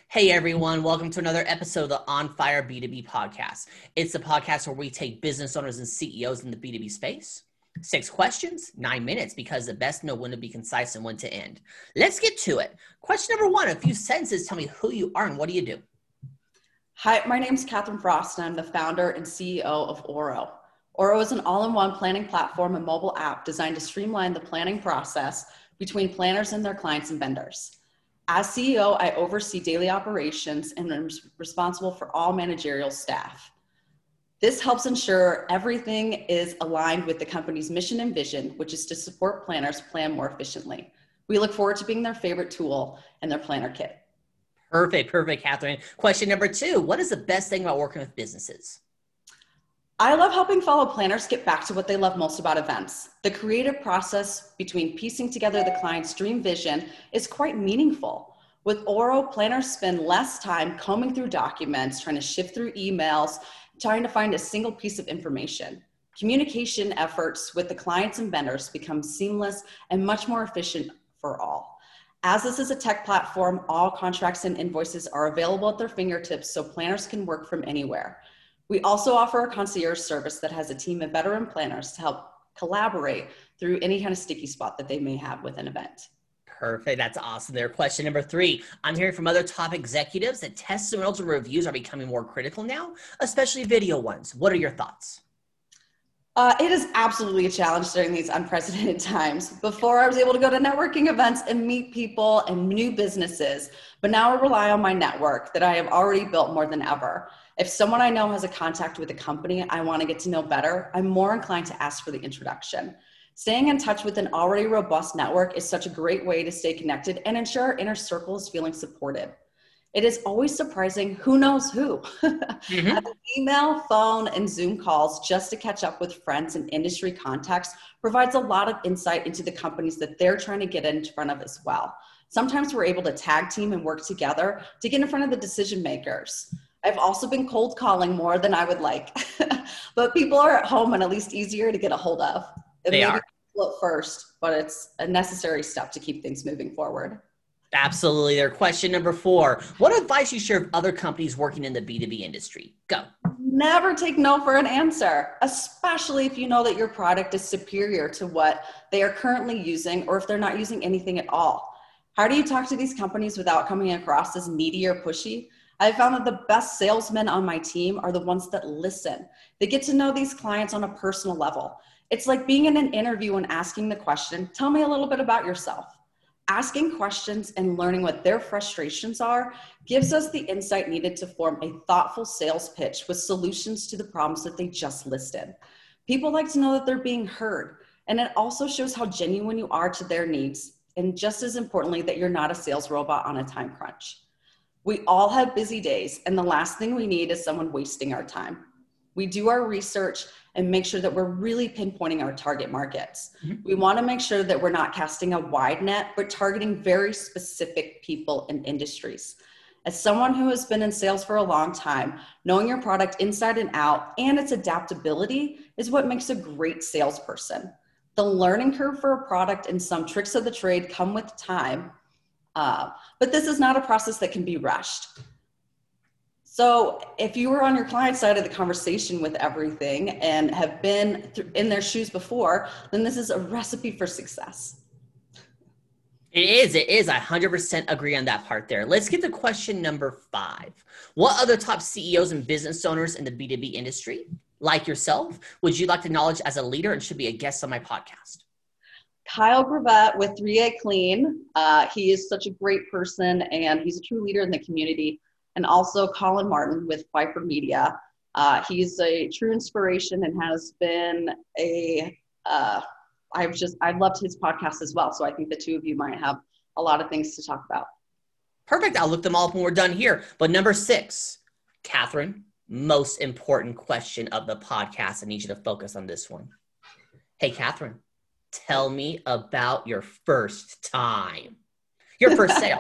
Hey everyone, welcome to another episode of the On Fire B2B podcast. It's the podcast where we take business owners and CEOs in the B2B space. 6 questions, 9 minutes, because the best know when to be concise and when to end. Let's get to it. Question number 1, a few sentences tell me who you are and what do you do? Hi, my name is Catherine Frost, and I'm the founder and CEO of Oro. Oro is an all-in-one planning platform and mobile app designed to streamline the planning process between planners and their clients and vendors. As CEO, I oversee daily operations and am responsible for all managerial staff. This helps ensure everything is aligned with the company's mission and vision, which is to support planners plan more efficiently. We look forward to being their favorite tool in their planner kit. Perfect, Catherine. Question number 2, what is the best thing about working with businesses? I love helping fellow planners get back to what they love most about events. The creative process between piecing together the client's dream vision is quite meaningful. With Oro, planners spend less time combing through documents, trying to shift through emails, trying to find a single piece of information. Communication efforts with the clients and vendors become seamless and much more efficient for all. As this is a tech platform, all contracts and invoices are available at their fingertips so planners can work from anywhere. We also offer a concierge service that has a team of veteran planners to help collaborate through any kind of sticky spot that they may have with an event. Perfect. That's awesome there. Question number 3. I'm hearing from other top executives that testimonials and reviews are becoming more critical now, especially video ones. What are your thoughts? It is absolutely a challenge during these unprecedented times. Before, I was able to go to networking events and meet people and new businesses, but now I rely on my network that I have already built more than ever. If someone I know has a contact with a company I want to get to know better, I'm more inclined to ask for the introduction. Staying in touch with an already robust network is such a great way to stay connected and ensure our inner circle is feeling supported. It is always surprising who knows who. Having email, phone, and Zoom calls just to catch up with friends and industry contacts provides a lot of insight into the companies that they're trying to get in front of as well. Sometimes we're able to tag team and work together to get in front of the decision makers. I've also been cold calling more than I would like, but people are at home and at least easier to get a hold of. They are. At first, but it's a necessary step to keep things moving forward. Absolutely. There. Question number 4. What advice you share with other companies working in the B2B industry? Go. Never take no for an answer, especially if you know that your product is superior to what they are currently using or if they're not using anything at all. How do you talk to these companies without coming across as needy or pushy? I've found that the best salesmen on my team are the ones that listen. They get to know these clients on a personal level. It's like being in an interview and asking the question, tell me a little bit about yourself. Asking questions and learning what their frustrations are gives us the insight needed to form a thoughtful sales pitch with solutions to the problems that they just listed. People like to know that they're being heard, and it also shows how genuine you are to their needs, and just as importantly, that you're not a sales robot on a time crunch. We all have busy days, and the last thing we need is someone wasting our time. We do our research and make sure that we're really pinpointing our target markets. We want to make sure that we're not casting a wide net, but targeting very specific people and industries. As someone who has been in sales for a long time, knowing your product inside and out and its adaptability is what makes a great salesperson. The learning curve for a product and some tricks of the trade come with time, but this is not a process that can be rushed. So if you were on your client side of the conversation with everything and have been in their shoes before, then this is a recipe for success. It is. I 100% agree on that part there. Let's get to question number 5. What other top CEOs and business owners in the B2B industry, like yourself, would you like to acknowledge as a leader and should be a guest on my podcast? Kyle Gravett with 3A Clean. He is such a great person and he's a true leader in the community. And also Colin Martin with Pfeiffer Media. He's a true inspiration and has been I've loved his podcast as well. So I think the two of you might have a lot of things to talk about. Perfect. I'll look them all up when we're done here. But number 6, Catherine, most important question of the podcast. I need you to focus on this one. Hey, Catherine, tell me about your first time, your first sale.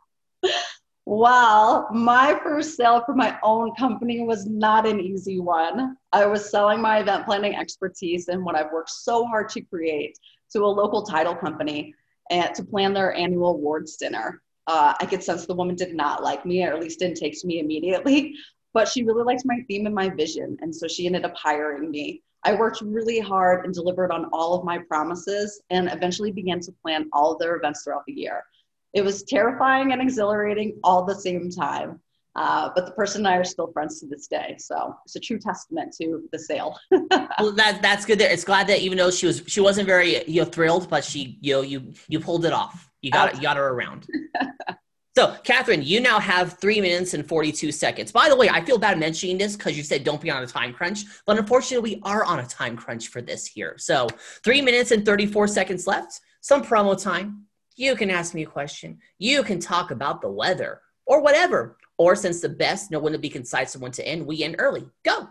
Well, my first sale for my own company was not an easy one. I was selling my event planning expertise and what I've worked so hard to create to a local title company and to plan their annual awards dinner. I could sense the woman did not like me, or at least didn't take to me immediately, but she really liked my theme and my vision. And so she ended up hiring me. I worked really hard and delivered on all of my promises and eventually began to plan all of their events throughout the year. It was terrifying and exhilarating all at the same time. But the person and I are still friends to this day. So it's a true testament to the sale. Well, that's good there. It's glad that even though she wasn't very thrilled, but she you pulled it off. You got her around. So, Catherine, you now have 3 minutes and 42 seconds. By the way, I feel bad mentioning this because you said don't be on a time crunch, but unfortunately, we are on a time crunch for this here. So, 3 minutes and 34 seconds left. Some promo time. You can ask me a question. You can talk about the weather or whatever. Or since the best know when to be concise and when to end, we end early. Go.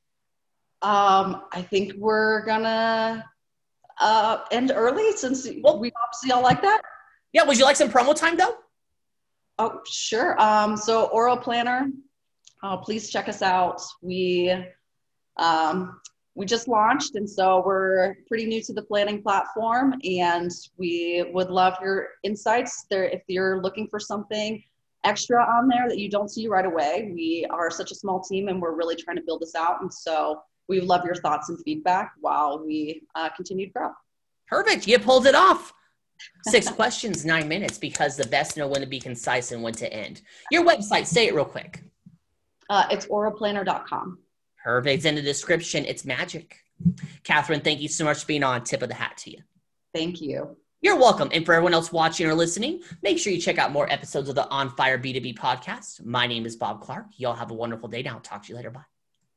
I think we're gonna end early since we obviously all like that. Yeah. Would you like some promo time though? Oh, sure. So Oro Planner, please check us out. We just launched, and so we're pretty new to the planning platform, and we would love your insights there. If you're looking for something extra on there that you don't see right away, we are such a small team, and we're really trying to build this out. And so we love your thoughts and feedback while we continue to grow. Perfect. You pulled it off. 6 questions, 9 minutes, because the best know when to be concise and when to end. Your website, say it real quick. It's oroplanner.com. Perfect. In the description, it's magic. Catherine, thank you so much for being on. Tip of the hat to you. Thank you. You're welcome. And for everyone else watching or listening, make sure you check out more episodes of the On Fire B2B podcast. My name is Bob Clark. Y'all have a wonderful day now. Talk to you later. Bye.